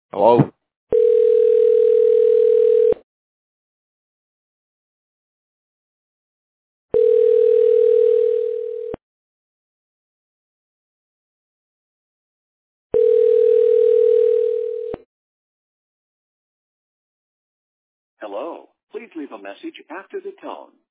Hello? Hello. Please leave a message after the tone.